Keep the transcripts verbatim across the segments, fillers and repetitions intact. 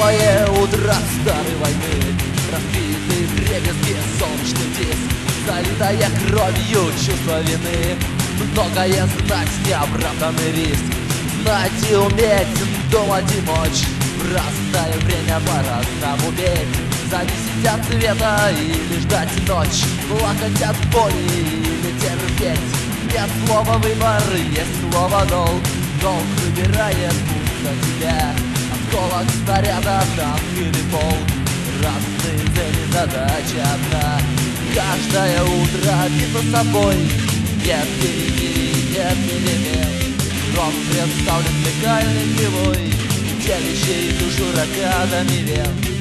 Новое утро старой войны, разбитый вдребезги солнечный диск, залитая кровью чувство вины, многое знать, неоправданный риск, знать и уметь, думать и мочь. В разное время по-разному петь, зависеть от цвета или ждать ночь, плакать от боли или терпеть. Нет слова выбор, есть слово долг. Долг выбирает путь за тебя. Осколок снаряда, танк или полк. Разные цели, задача одна. Каждое утро битва собой. Нет перемирий, нет перемен. Рок представлен лекальной кривой, делящей душу ракадами вен.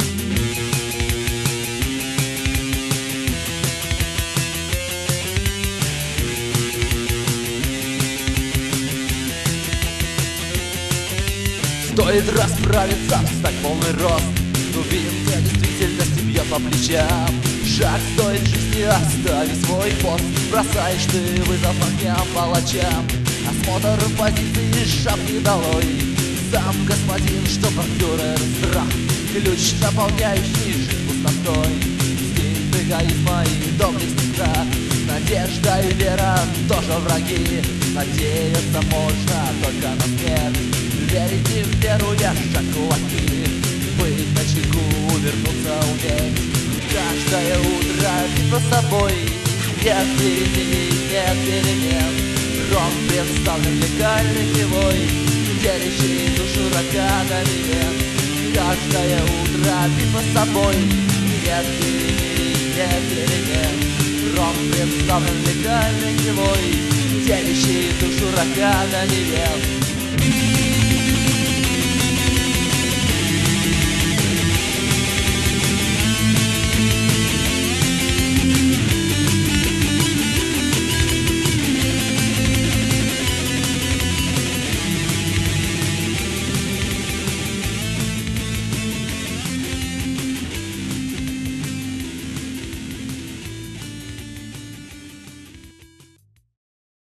Стоит расправиться, встать полный рост. Дубинка действительности бьет по плечам. Шаг стоит жизни, оставить свой пост. Бросаешь ты вызов огням палачам. Осмотр позиции, шапки долой. Сам господин, что фюрер страх. Ключ, наполняющий жизнь пустотой. Стиль эгоизма и доблесть страх. Надежда и вера тоже враги. Надеяться можно только на смерть. Верить и в веру, держа кулаки. Быть начеку, вернуться уметь. Каждое утро битва с собой. Нет перемен, нет перемен. Рок представлен лекальной кривой, делящей душу ракадами вен. Каждое утро битва с собой. Нет перемен, нет перемен. Рок представлен лекальной кривой, делящей душу ракадами вен.